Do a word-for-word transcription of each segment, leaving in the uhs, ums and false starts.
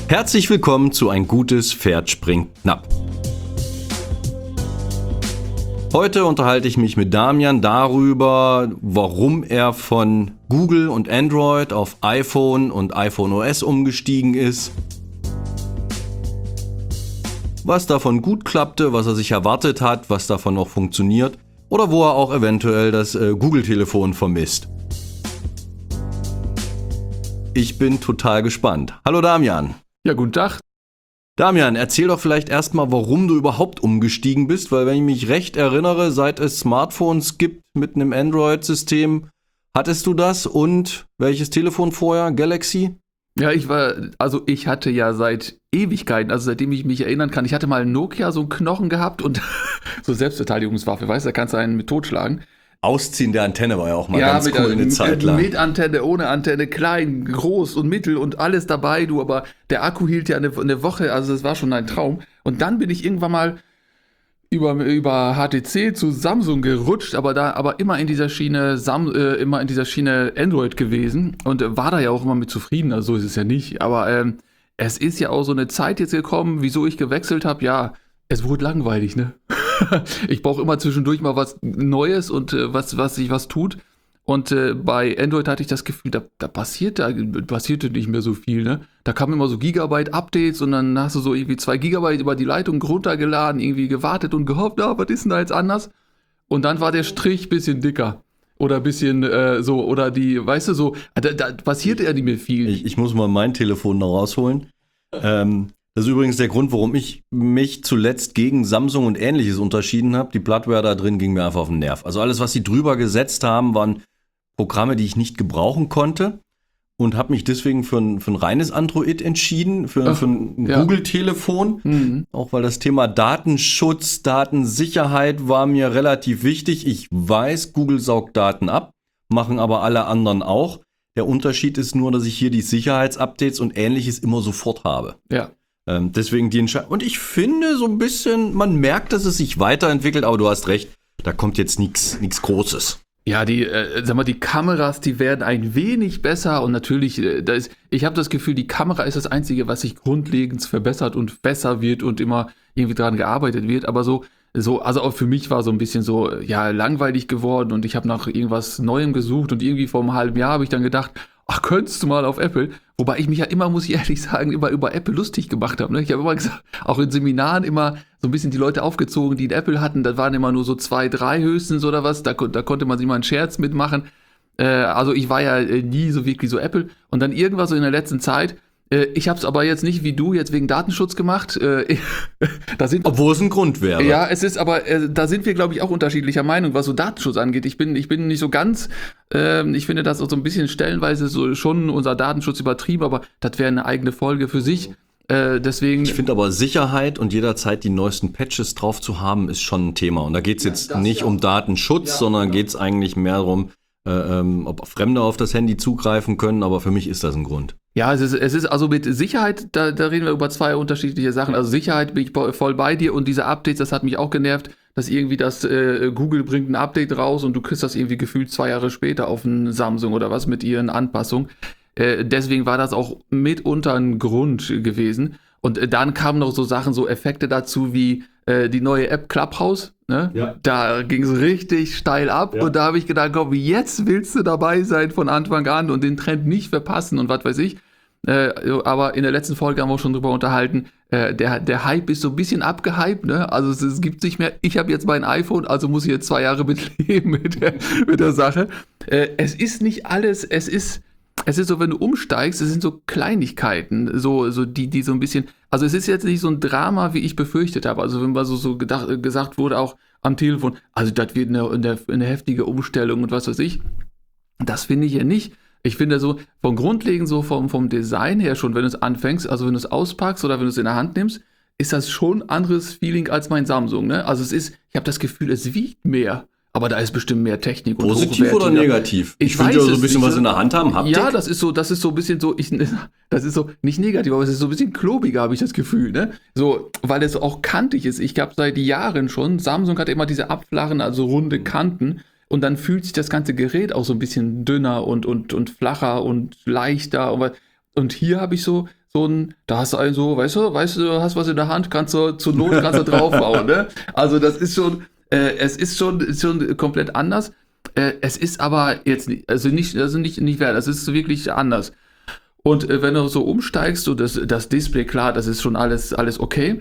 Herzlich willkommen zu Ein gutes Pferd springt knapp. Heute unterhalte ich mich mit Damian darüber, warum er von Google und Android auf iPhone und iPhone O S umgestiegen ist, was davon gut klappte, was er sich erwartet hat, was davon noch funktioniert oder wo er auch eventuell das äh, Google-Telefon vermisst. Ich bin total gespannt. Hallo Damian. Ja, guten Tag. Damian, erzähl doch vielleicht erstmal, warum du überhaupt umgestiegen bist, weil wenn ich mich recht erinnere, seit es Smartphones gibt mit einem Android-System, hattest du das und welches Telefon vorher? Galaxy? Ja, ich war, also ich hatte ja seit Ewigkeiten, also seitdem ich mich erinnern kann, ich hatte mal einen Nokia, so einen Knochen gehabt und so Selbstverteidigungswaffe, weißt du, da kannst du einen mit totschlagen. Ausziehen der Antenne war ja auch mal ja, ganz mit, cool eine mit, Zeit lang. Mit Antenne, ohne Antenne, klein, groß und mittel und alles dabei, du, aber der Akku hielt ja eine, eine Woche, also das war schon ein Traum. Und dann bin ich irgendwann mal über, über H T C zu Samsung gerutscht, aber da, aber immer in dieser Schiene, Sam, äh, immer in dieser Schiene Android gewesen und äh, war da ja auch immer mit zufrieden, also so ist es ja nicht. Aber ähm, es ist ja auch so eine Zeit jetzt gekommen, wieso ich gewechselt habe, ja, es wurde langweilig, ne? Ich brauche immer zwischendurch mal was Neues und äh, was, was sich was tut. Und äh, bei Android hatte ich das Gefühl, da, da passiert da passierte nicht mehr so viel, ne? Da kamen immer so Gigabyte-Updates und dann hast du so irgendwie zwei Gigabyte über die Leitung runtergeladen, irgendwie gewartet und gehofft, ah, was ist denn da jetzt anders? Und dann war der Strich ein bisschen dicker. Oder ein bisschen äh, so, oder die, weißt du, so, da, da passierte ja nicht mehr viel. Ich, ich muss mal mein Telefon noch rausholen. Ähm, das ist übrigens der Grund, warum ich mich zuletzt gegen Samsung und Ähnliches unterschieden habe. Die Bloodware da drin ging mir einfach auf den Nerv. Also alles, was sie drüber gesetzt haben, waren Programme, die ich nicht gebrauchen konnte. Und habe mich deswegen für ein, für ein reines Android entschieden, für, Ach, für ein ja. Google-Telefon. Mhm. Auch weil das Thema Datenschutz, Datensicherheit war mir relativ wichtig. Ich weiß, Google saugt Daten ab, machen aber alle anderen auch. Der Unterschied ist nur, dass ich hier die Sicherheitsupdates und Ähnliches immer sofort habe. Ja. Ähm, deswegen die Entscheidung. Und ich finde so ein bisschen, man merkt, dass es sich weiterentwickelt, aber du hast recht, da kommt jetzt nichts nichts Großes. Ja, die, äh, sag mal, die Kameras, die werden ein wenig besser und natürlich, äh, da ist, ich habe das Gefühl, die Kamera ist das Einzige, was sich grundlegend verbessert und besser wird und immer irgendwie dran gearbeitet wird, aber so, so, also auch für mich war so ein bisschen so, ja, langweilig geworden und ich habe nach irgendwas Neuem gesucht und irgendwie vor einem halben Jahr habe ich dann gedacht, ach, könntest du mal auf Apple? Wobei ich mich ja immer, muss ich ehrlich sagen, immer über Apple lustig gemacht habe. Ne? Ich habe immer gesagt, auch in Seminaren immer so ein bisschen die Leute aufgezogen, die ein Apple hatten. Das waren immer nur so zwei, drei höchstens oder was. Da, da konnte man sich mal einen Scherz mitmachen. Äh, also ich war ja äh, nie so wirklich so Apple. Und dann irgendwas so in der letzten Zeit, äh, ich habe es aber jetzt nicht wie du jetzt wegen Datenschutz gemacht. Äh, da sind, Obwohl es ein Grund wäre. Ja, es ist aber, äh, da sind wir, glaube ich, auch unterschiedlicher Meinung, was so Datenschutz angeht. Ich bin, ich bin nicht so ganz, ähm, ich finde das auch so ein bisschen stellenweise so schon unser Datenschutz übertrieben, aber das wäre eine eigene Folge für sich. Äh, deswegen. Ich finde aber Sicherheit und jederzeit die neuesten Patches drauf zu haben, ist schon ein Thema. Und da geht es jetzt das nicht ja. um Datenschutz, Ja, sondern genau. geht es eigentlich mehr darum, äh, ähm, ob Fremde auf das Handy zugreifen können. Aber für mich ist das ein Grund. Ja, es ist, es ist also mit Sicherheit, da, da reden wir über zwei unterschiedliche Sachen. Also Sicherheit bin ich voll bei dir und diese Updates, das hat mich auch genervt, dass irgendwie das äh, Google bringt ein Update raus und du kriegst das irgendwie gefühlt zwei Jahre später auf einen Samsung oder was mit ihren Anpassungen. Äh, deswegen war das auch mitunter ein Grund gewesen. Und äh, dann kamen noch so Sachen, so Effekte dazu wie äh, die neue App Clubhouse. Ne? Ja. Da ging es richtig steil ab ja. Und da habe ich gedacht, komm, jetzt willst du dabei sein von Anfang an und den Trend nicht verpassen und was weiß ich. Äh, aber in der letzten Folge haben wir auch schon drüber unterhalten, äh, der, der Hype ist so ein bisschen abgehypt, ne? Also es, es gibt nicht mehr, ich habe jetzt mein iPhone, also muss ich jetzt zwei Jahre mitleben mit der, mit der Sache. Äh, es ist nicht alles, es ist, es ist so, wenn du umsteigst, es sind so Kleinigkeiten, so, so die, die so ein bisschen, also es ist jetzt nicht so ein Drama, wie ich befürchtet habe. Also wenn mal so, so gedacht, gesagt wurde, auch am Telefon, also das wird eine, eine, eine heftige Umstellung und was weiß ich. Das finde ich ja nicht. Ich finde so, vom Grundlegend so vom, vom Design her schon, wenn du es anfängst, also wenn du es auspackst oder wenn du es in der Hand nimmst, ist das schon ein anderes Feeling als mein Samsung, ne? Also es ist, ich habe das Gefühl, es wiegt mehr. Aber da ist bestimmt mehr Technik und Positiv oder negativ? Ich, ich finde ja so ein bisschen was in der Hand haben, Haptik. Ja, das ist so, das ist so ein bisschen so, ich, das ist so, nicht negativ, aber es ist so ein bisschen klobiger, habe ich das Gefühl, ne? So, weil es auch kantig ist. Ich habe seit Jahren schon, Samsung hat immer diese abflachen, also runde Kanten. Und dann fühlt sich das ganze Gerät auch so ein bisschen dünner und, und, und flacher und leichter. Und, und hier habe ich so, so ein, da hast du einen so, weißt du, weißt du, hast was in der Hand, kannst du zur Not kannst du draufhauen, ne? Also das ist schon, äh, es ist schon, ist schon komplett anders. Äh, es ist aber jetzt nicht, also nicht, also nicht, nicht wert, es ist wirklich anders. Und äh, wenn du so umsteigst, so das, das Display, klar, das ist schon alles, alles okay.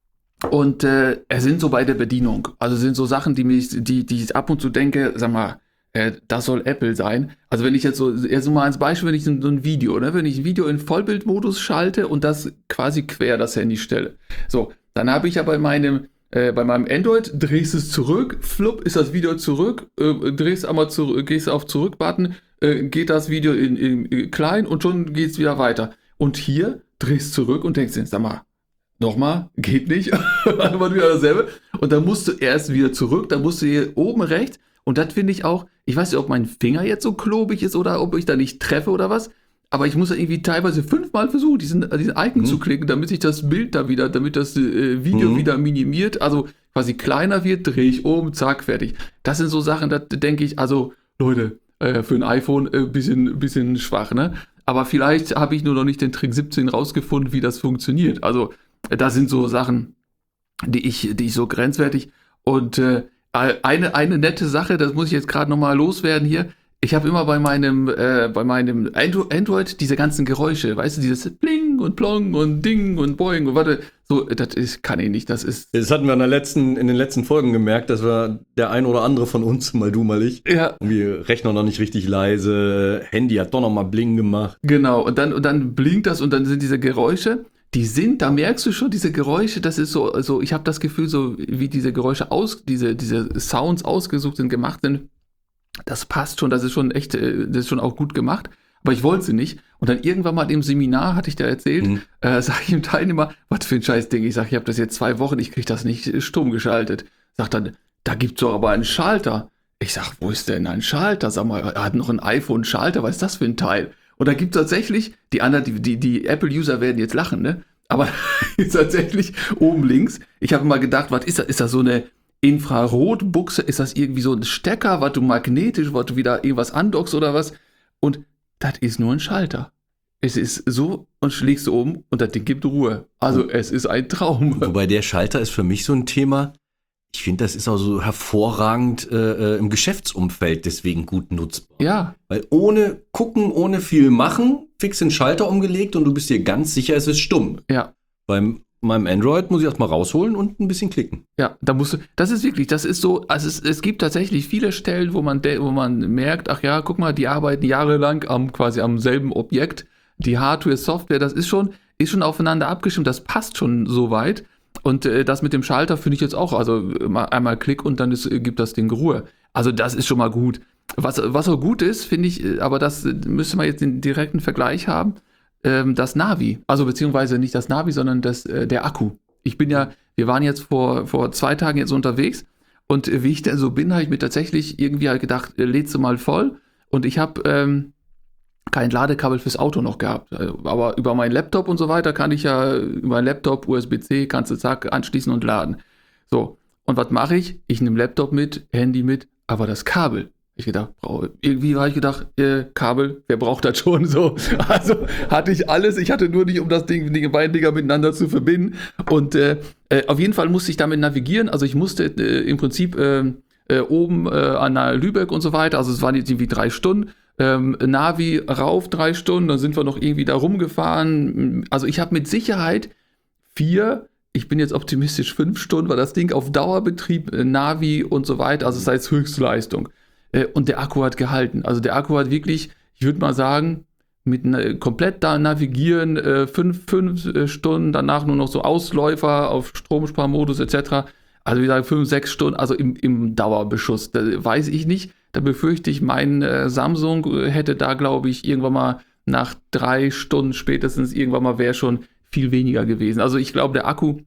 Und äh, es sind so bei der Bedienung, also sind so Sachen, die mich, die, die ich ab und zu denke, sag mal, äh, das soll Apple sein. Also wenn ich jetzt so, jetzt so mal als Beispiel, wenn ich so ein Video, ne, wenn ich ein Video in Vollbildmodus schalte und das quasi quer das Handy stelle. So, dann habe ich ja bei meinem, äh, bei meinem Android, drehst es zurück, flupp, ist das Video zurück, äh, drehst einmal zurück, gehst auf Zurück-Button, äh, geht das Video in, in, in klein und schon geht's wieder weiter. Und hier drehst zurück und denkst dir, sag mal, nochmal, geht nicht, war wieder dasselbe. Und dann musst du erst wieder zurück, dann musst du hier oben rechts. Und das finde ich auch, ich weiß nicht, ob mein Finger jetzt so klobig ist oder ob ich da nicht treffe oder was, aber ich muss da irgendwie teilweise fünfmal versuchen, diesen, diesen Icon mhm. zu klicken, damit sich das Bild da wieder, damit das äh, Video mhm. wieder minimiert, also quasi kleiner wird, drehe ich um, zack, fertig. Das sind so Sachen, da denke ich, also Leute, äh, für ein iPhone ein äh, bisschen, bisschen schwach, ne? Aber vielleicht habe ich nur noch nicht den Trick siebzehn rausgefunden, wie das funktioniert. Also das sind so Sachen, die ich, die ich so grenzwertig und äh, eine, eine nette Sache, das muss ich jetzt gerade nochmal loswerden hier. Ich habe immer bei meinem, äh, bei meinem Android diese ganzen Geräusche, weißt du, dieses Bling und Plong und Ding und Boing und warte, so, das ist, kann ich nicht, das ist. Das hatten wir in, der letzten, in den letzten Folgen gemerkt, dass wir der ein oder andere von uns, mal du, mal ich, ja. wir Rechner noch nicht richtig leise, Handy hat doch noch mal Bling gemacht. Genau, und dann, und dann blinkt das und dann sind diese Geräusche. Die sind, da merkst du schon, diese Geräusche, das ist so, also ich habe das Gefühl, so wie diese Geräusche aus, diese, diese Sounds ausgesucht sind, gemacht sind, das passt schon, das ist schon echt, das ist schon auch gut gemacht, aber ich wollte sie nicht. Und dann irgendwann mal im Seminar, hatte ich da erzählt, mhm. äh, sage ich dem Teilnehmer, was für ein scheiß Ding, ich sage, ich habe das jetzt zwei Wochen, ich kriege das nicht stumm geschaltet. Sagt dann, da gibt's doch aber einen Schalter. Ich sag, wo ist denn ein Schalter? Sag mal, er hat noch ein iPhone-Schalter, was ist das für ein Teil? Und da gibt es tatsächlich, die anderen, die, die, die Apple-User werden jetzt lachen, ne? Aber ist tatsächlich oben links. Ich habe mal gedacht, was ist das? Ist das so eine Infrarotbuchse? Ist das irgendwie so ein Stecker, was du magnetisch, was du wieder irgendwas andockst oder was? Und das ist nur ein Schalter. Es ist so und schlägst du um und das Ding gibt Ruhe. Also es ist ein Traum. Wobei der Schalter ist für mich so ein Thema. Ich finde, das ist auch so hervorragend äh, im Geschäftsumfeld deswegen gut nutzbar. Ja. Weil ohne gucken, ohne viel machen, fix den Schalter umgelegt und du bist dir ganz sicher, es ist stumm. Ja. Beim meinem Android muss ich erstmal rausholen und ein bisschen klicken. Ja, da musst du, das ist wirklich, das ist so, also es, es gibt tatsächlich viele Stellen, wo man, de, wo man merkt, ach ja, guck mal, die arbeiten jahrelang am, quasi am selben Objekt. Die Hardware, Software, das ist schon, ist schon aufeinander abgestimmt, das passt schon so weit. Und äh, das mit dem Schalter finde ich jetzt auch, also einmal Klick und dann ist, gibt das Ding Ruhe. Also das ist schon mal gut. Was, was auch gut ist, finde ich, aber das müsste man jetzt den direkten Vergleich haben, ähm, das Navi. Also beziehungsweise nicht das Navi, sondern das, äh, der Akku. Ich bin ja, wir waren jetzt vor, vor zwei Tagen jetzt unterwegs und äh, wie ich denn so bin, habe ich mir tatsächlich irgendwie halt gedacht, äh, lädst du mal voll und ich habe ähm, kein Ladekabel fürs Auto noch gehabt. Aber über meinen Laptop und so weiter kann ich ja, über meinen Laptop, U S B C, kannst du zack, anschließen und laden. So, und was mache ich? Ich nehme Laptop mit, Handy mit, aber das Kabel. Ich gedacht, brauche, irgendwie habe ich gedacht, äh, Kabel, wer braucht das schon so? Also hatte ich alles, ich hatte nur nicht, um das Ding, die beiden Dinger miteinander zu verbinden. Und äh, äh, auf jeden Fall musste ich damit navigieren. Also ich musste äh, im Prinzip äh, äh, oben äh, an der Lübeck und so weiter, also es waren jetzt irgendwie drei Stunden, Ähm, Navi rauf drei Stunden, dann sind wir noch irgendwie da rumgefahren. Also ich habe mit Sicherheit vier, ich bin jetzt optimistisch fünf Stunden, weil das Ding auf Dauerbetrieb, äh, Navi und so weiter, also das heißt Höchstleistung. Äh, und der Akku hat gehalten. Also der Akku hat wirklich, ich würde mal sagen, mit äh, komplett da navigieren, äh, fünf, fünf äh, Stunden, danach nur noch so Ausläufer auf Stromsparmodus et cetera. Also wie gesagt, fünf, sechs Stunden, also im, im Dauerbeschuss. Da weiß ich nicht. Da befürchte ich, mein äh, Samsung hätte da, glaube ich, irgendwann mal nach drei Stunden spätestens irgendwann mal wäre schon viel weniger gewesen. Also ich glaube, der Akku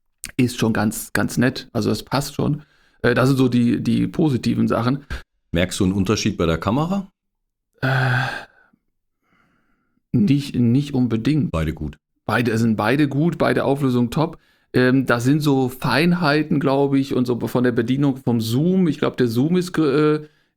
ist schon ganz, ganz nett. Also das passt schon. Äh, das sind so die, die positiven Sachen. Merkst du einen Unterschied bei der Kamera? Äh, nicht, nicht unbedingt. Beide gut. Beide sind beide gut, beide Auflösung top. Ähm, da sind so Feinheiten, glaube ich, und so von der Bedienung vom Zoom. Ich glaube, der Zoom ist äh,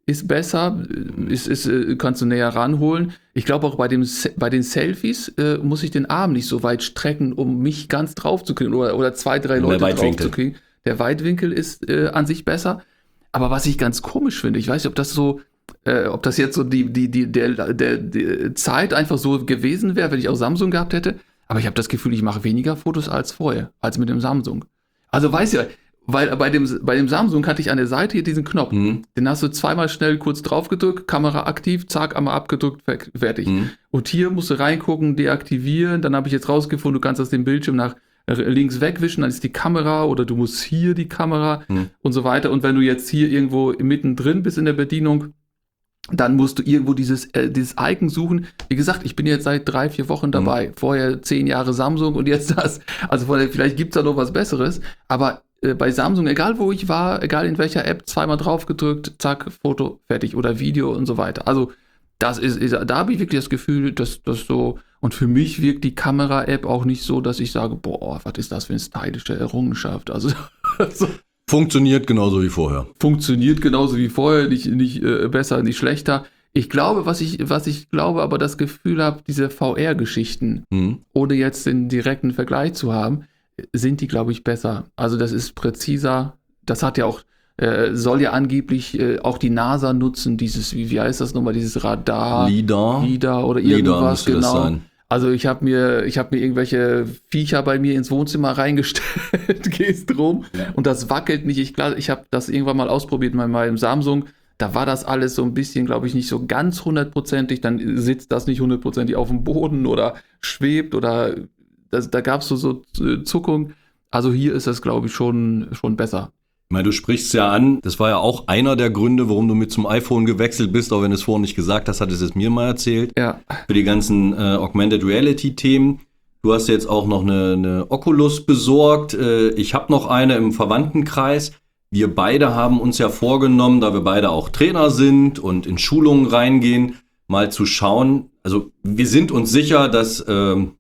ist besser, ist, ist, äh, kannst du näher ranholen. Ich glaube auch bei, dem, Se- bei den Selfies äh, muss ich den Arm nicht so weit strecken, um mich ganz drauf zu kriegen oder, oder zwei, drei Der Leute drauf Weitwinkel. zu kriegen. Der Weitwinkel ist äh, an sich besser. Aber was ich ganz komisch finde, ich weiß nicht, ob das so, äh, ob das jetzt so die, die, die, der, der, die Zeit einfach so gewesen wäre, wenn ich auch Samsung gehabt hätte. Aber ich habe das Gefühl, ich mache weniger Fotos als vorher, als mit dem Samsung. Also weiß ja, weil bei dem, bei dem Samsung hatte ich an der Seite hier diesen Knopf. Mhm. Den hast du zweimal schnell kurz drauf gedrückt, Kamera aktiv, zack, einmal abgedrückt, fe- fertig. Mhm. Und hier musst du reingucken, deaktivieren. Dann habe ich jetzt rausgefunden, du kannst aus dem Bildschirm nach links wegwischen, dann ist die Kamera oder du musst hier die Kamera Mhm. und so weiter. Und wenn du jetzt hier irgendwo mittendrin bist in der Bedienung, dann musst du irgendwo dieses, äh, dieses Icon suchen. Wie gesagt, ich bin jetzt seit drei, vier Wochen dabei. Mhm. Vorher zehn Jahre Samsung und jetzt das. Also von der, vielleicht gibt es da noch was Besseres. Aber äh, bei Samsung, egal wo ich war, egal in welcher App, zweimal drauf gedrückt, zack, Foto, fertig. Oder Video und so weiter. Also das ist, ist da habe ich wirklich das Gefühl, dass das so. Und für mich wirkt die Kamera-App auch nicht so, dass ich sage, boah, was ist das für eine stylische Errungenschaft. Also so. Funktioniert genauso wie vorher. Funktioniert genauso wie vorher, nicht, nicht äh, besser, nicht schlechter. Ich glaube, was ich, was ich glaube, aber das Gefühl habe, diese V R-Geschichten, Mhm. ohne jetzt den direkten Vergleich zu haben, sind die, glaube ich, besser. Also das ist präziser. Das hat ja auch, äh, soll ja angeblich äh, auch die NASA nutzen, dieses, wie, wie heißt das nochmal, dieses Radar, LiDAR. LiDAR oder LiDAR irgendwas, müsste das genau. sein. Also ich habe mir, ich habe mir irgendwelche Viecher bei mir ins Wohnzimmer reingestellt, gehst rum Ja. und das wackelt nicht. Ich, klar, ich habe das irgendwann mal ausprobiert bei meinem Samsung. Da war das alles so ein bisschen, glaube ich, nicht so ganz hundertprozentig. Dann sitzt das nicht hundertprozentig auf dem Boden oder schwebt oder das, da gab es so, so Zuckung. Also hier ist das, glaube ich, schon, schon besser. Ich meine, du sprichst es ja an, das war ja auch einer der Gründe, warum du mit zum iPhone gewechselt bist, auch wenn du es vorhin nicht gesagt hast, hattest du es mir mal erzählt. Ja. Für die ganzen äh, Augmented Reality Themen. Du hast jetzt auch noch eine, eine Oculus besorgt. Äh, ich habe noch eine im Verwandtenkreis. Wir beide haben uns ja vorgenommen, da wir beide auch Trainer sind und in Schulungen reingehen, mal zu schauen. Also wir sind uns sicher, dass ähm,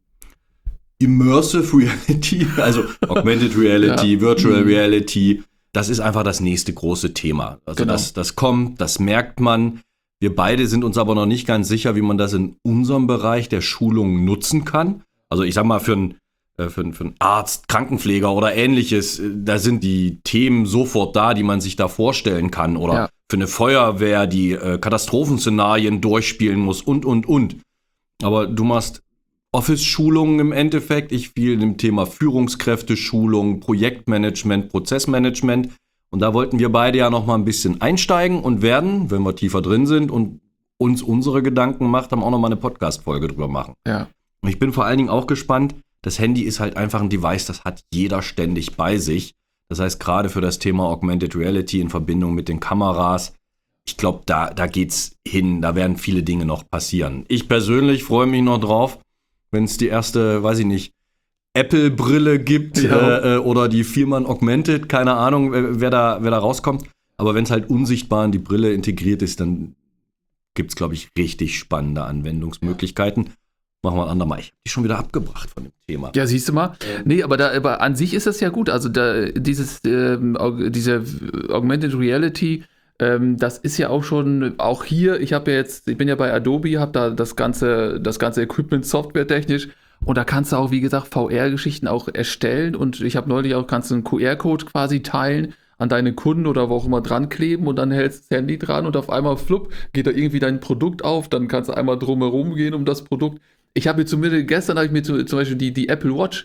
Immersive Reality, also Augmented Reality, Ja. Virtual Mhm. Reality, das ist einfach das nächste große Thema. Also Genau. das, das kommt, das merkt man. Wir beide sind uns aber noch nicht ganz sicher, wie man das in unserem Bereich der Schulung nutzen kann. Also ich sag mal, für einen äh, für einen- für einen Arzt, Krankenpfleger oder ähnliches, äh, da sind die Themen sofort da, die man sich da vorstellen kann. Oder Ja. für eine Feuerwehr, die äh, Katastrophenszenarien durchspielen muss und, und, und. Aber du machst Office-Schulungen im Endeffekt. Ich viel im Thema Führungskräfte-Schulung, Projektmanagement, Prozessmanagement. Und da wollten wir beide ja noch mal ein bisschen einsteigen und werden, wenn wir tiefer drin sind und uns unsere Gedanken macht, dann auch noch mal eine Podcast-Folge drüber machen. Ja. Und ich bin vor allen Dingen auch gespannt, das Handy ist halt einfach ein Device, das hat jeder ständig bei sich. Das heißt, gerade für das Thema Augmented Reality in Verbindung mit den Kameras, ich glaube, da, da geht's hin, da werden viele Dinge noch passieren. Ich persönlich freue mich noch drauf, wenn es die erste, weiß ich nicht, Apple-Brille gibt Ja. äh, äh, oder die Firman Augmented, keine Ahnung, wer da, wer da rauskommt. Aber wenn es halt unsichtbar in die Brille integriert ist, dann gibt es, glaube ich, richtig spannende Anwendungsmöglichkeiten. Machen wir ein andermal. Ich habe die schon wieder abgebracht von dem Thema. Ja, siehst du mal. Nee, aber, da, aber an sich ist das ja gut. Also da, dieses, ähm, Aug- diese Augmented Reality, ähm, das ist ja auch schon, auch hier, ich habe ja jetzt, ich bin ja bei Adobe, habe da das ganze, das ganze Equipment softwaretechnisch und da kannst du auch, wie gesagt, V R-Geschichten auch erstellen und ich habe neulich auch, kannst du einen Q R-Code quasi teilen, an deine Kunden oder wo auch immer dran kleben und dann hältst das Handy dran und auf einmal flupp, geht da irgendwie dein Produkt auf, dann kannst du einmal drumherum gehen um das Produkt. Ich habe mir zumindest, gestern habe ich mir zu, zum Beispiel die, die Apple Watch,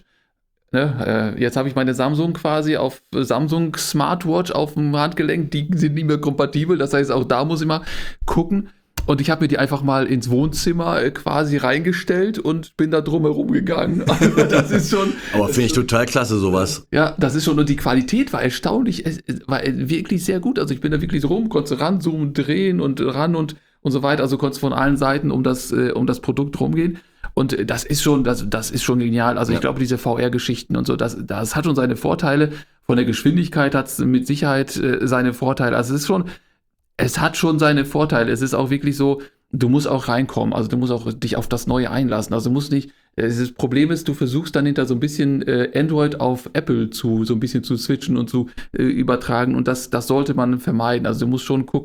ne, äh, jetzt habe ich meine Samsung quasi auf äh, Samsung Smartwatch auf dem Handgelenk, die sind nicht mehr kompatibel, das heißt auch da muss ich mal gucken und ich habe mir die einfach mal ins Wohnzimmer äh, quasi reingestellt und bin da drumherum gegangen. Also das ist schon... Aber finde ich total klasse, sowas. Ja, das ist schon, und die Qualität war erstaunlich, es, es war wirklich sehr gut. Also ich bin da wirklich so rum, konnte ranzoomen, drehen und ran und, und so weiter. Also konnte von allen Seiten um das, äh, um das Produkt rumgehen. Und äh, das ist schon, das, das ist schon genial. Also Ja. ich glaube, diese V R-Geschichten und so, das, das hat schon seine Vorteile. Von der Geschwindigkeit hat es mit Sicherheit äh, seine Vorteile. Also es ist schon, es hat schon seine Vorteile. Es ist auch wirklich so, du musst auch reinkommen. Also du musst auch dich auf das Neue einlassen. Also du musst nicht, äh, das Problem ist, du versuchst dann hinter so ein bisschen äh, Android auf Apple zu, so ein bisschen zu switchen und zu äh, übertragen. Und das, das sollte man vermeiden. Also du musst schon gucken,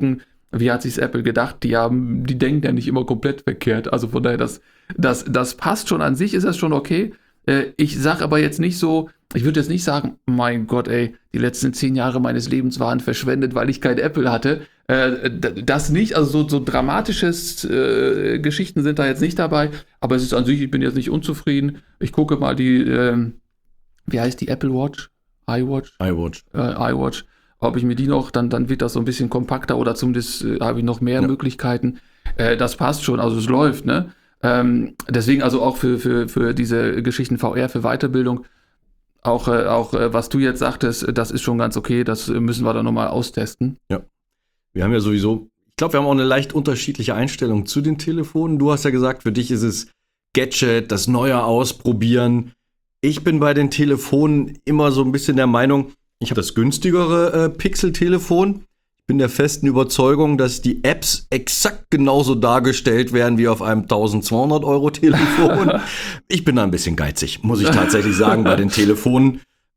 wie hat sich's Apple gedacht? Die haben, die denken ja nicht immer komplett verkehrt. Also von daher, das, das, das passt schon an sich, ist das schon okay. Äh, ich sag aber jetzt nicht so, ich würde jetzt nicht sagen, mein Gott, ey, die letzten zehn Jahre meines Lebens waren verschwendet, weil ich kein Apple hatte. Äh, das nicht, also so, so dramatisches äh, Geschichten sind da jetzt nicht dabei, aber es ist an sich, ich bin jetzt nicht unzufrieden. Ich gucke mal die, äh, wie heißt die Apple Watch? iWatch? iWatch. Äh, iWatch. Ob ich mir die noch, dann, dann wird das so ein bisschen kompakter oder zumindest äh, habe ich noch mehr ja. Möglichkeiten. Äh, das passt schon, also es läuft, ne? Ähm, deswegen also auch für, für, für diese Geschichten V R, für Weiterbildung, auch, äh, auch äh, was du jetzt sagtest, das ist schon ganz okay, das müssen wir dann nochmal austesten. Ja. Wir haben ja sowieso, ich glaube, wir haben auch eine leicht unterschiedliche Einstellung zu den Telefonen. Du hast ja gesagt, für dich ist es Gadget, das Neue ausprobieren. Ich bin bei den Telefonen immer so ein bisschen der Meinung, ich habe das günstigere äh, Pixel-Telefon. Ich bin der festen Überzeugung, dass die Apps exakt genauso dargestellt werden wie auf einem eintausendzweihundert Euro Telefon. Ich bin da ein bisschen geizig, muss ich tatsächlich sagen, bei den Telefonen.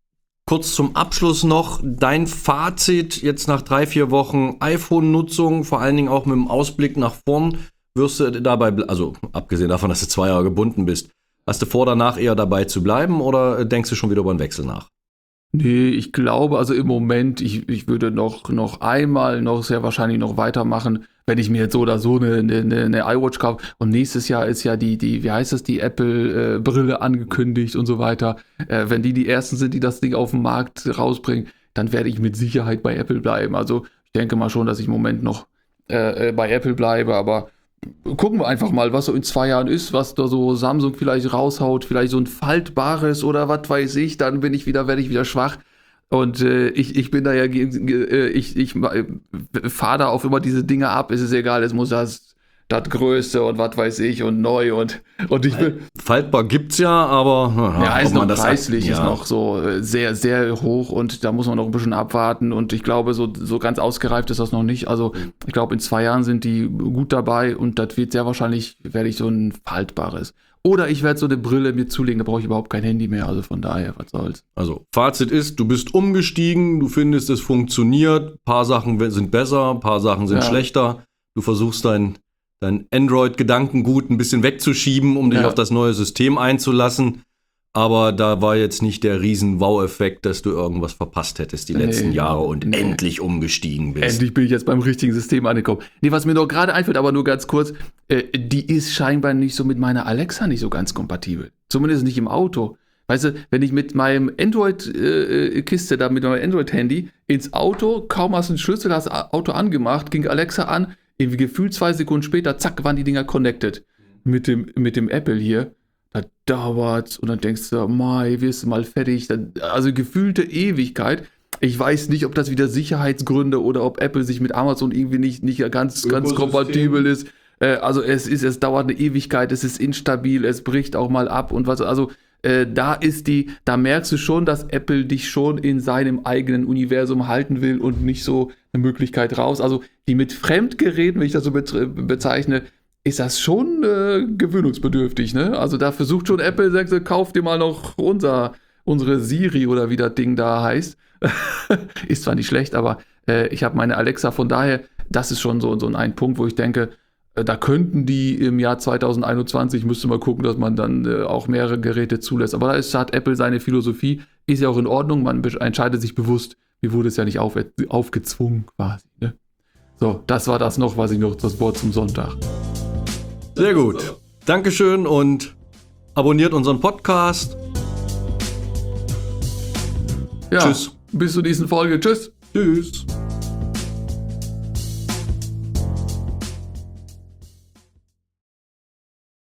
Kurz zum Abschluss noch dein Fazit jetzt nach drei, vier Wochen iPhone-Nutzung, vor allen Dingen auch mit dem Ausblick nach vorn. Wirst du dabei, also abgesehen davon, dass du zwei Jahre gebunden bist, hast du vor, danach eher dabei zu bleiben oder denkst du schon wieder über einen Wechsel nach? Nee, ich glaube, also im Moment, ich, ich würde noch, noch einmal, noch sehr wahrscheinlich noch weitermachen, wenn ich mir jetzt so oder so eine, eine, eine iWatch kaufe. Und nächstes Jahr ist ja die, die wie heißt das, die Apple-Brille äh, angekündigt und so weiter. Äh, wenn die die Ersten sind, die das Ding auf den Markt rausbringen, dann werde ich mit Sicherheit bei Apple bleiben. Also ich denke mal schon, dass ich im Moment noch äh, bei Apple bleibe, aber gucken wir einfach mal, was so in zwei Jahren ist, was da so Samsung vielleicht raushaut, vielleicht so ein faltbares oder was weiß ich, dann bin ich wieder, werde ich wieder schwach. Und äh, ich, ich bin da ja, äh, ich, ich äh, fahre da auf immer diese Dinge ab, es ist egal, es muss das, das Größte und was weiß ich und neu und, und ich will. Faltbar gibt's ja, aber na, ja, ist noch preislich, hat, ja. ist noch so sehr, sehr hoch und da muss man noch ein bisschen abwarten und ich glaube, so, so ganz ausgereift ist das noch nicht. Also ich glaube, in zwei Jahren sind die gut dabei und das wird sehr wahrscheinlich, werde ich so ein faltbares. Oder ich werde so eine Brille mir zulegen, da brauche ich überhaupt kein Handy mehr, also von daher, was soll's. Also Fazit ist, du bist umgestiegen, du findest, es funktioniert, ein paar Sachen sind besser, ein paar Sachen sind ja. schlechter, du versuchst dein dein Android-Gedankengut ein bisschen wegzuschieben, um dich ja. auf das neue System einzulassen. Aber da war jetzt nicht der riesen Wow-Effekt, dass du irgendwas verpasst hättest die nee. letzten Jahre und nee. endlich umgestiegen bist. Endlich bin ich jetzt beim richtigen System angekommen. Nee, was mir noch gerade einfällt, aber nur ganz kurz, äh, die ist scheinbar nicht so mit meiner Alexa nicht so ganz kompatibel. Zumindest nicht im Auto. Weißt du, wenn ich mit meinem Android-Kiste, äh, da mit meinem Android-Handy ins Auto, kaum hast du den Schlüssel, hast das Auto angemacht, ging Alexa an, irgendwie gefühlt zwei Sekunden später, zack, waren die Dinger connected. Mit dem, mit dem Apple hier, da dauert's und dann denkst du, mei, wirst du mal fertig. Also gefühlte Ewigkeit. Ich weiß nicht, ob das wieder Sicherheitsgründe oder ob Apple sich mit Amazon irgendwie nicht, nicht ganz, ganz kompatibel ist. Äh, also es ist, es dauert eine Ewigkeit, es ist instabil, es bricht auch mal ab und was, also äh, da ist die, da merkst du schon, dass Apple dich schon in seinem eigenen Universum halten will und nicht so eine Möglichkeit raus. Also die mit Fremdgeräten, wenn ich das so be- bezeichne, ist das schon äh, gewöhnungsbedürftig, ne? Also da versucht schon Apple, sagt sie, kauf dir mal noch unser, unsere Siri oder wie das Ding da heißt. Ist zwar nicht schlecht, aber äh, ich habe meine Alexa, von daher, das ist schon so, so ein Punkt, wo ich denke, da könnten die im Jahr zwanzig einundzwanzig, müsste mal gucken, dass man dann äh, auch mehrere Geräte zulässt. Aber da ist, hat Apple seine Philosophie, ist ja auch in Ordnung, man be- entscheidet sich bewusst, mir wurde es ja nicht auf, aufgezwungen quasi. Ne? So, das war das noch, was ich noch, das Wort zum Sonntag. Sehr gut. Dankeschön und abonniert unseren Podcast. Ja, Tschüss. Bis zur nächsten Folge. Tschüss. Tschüss.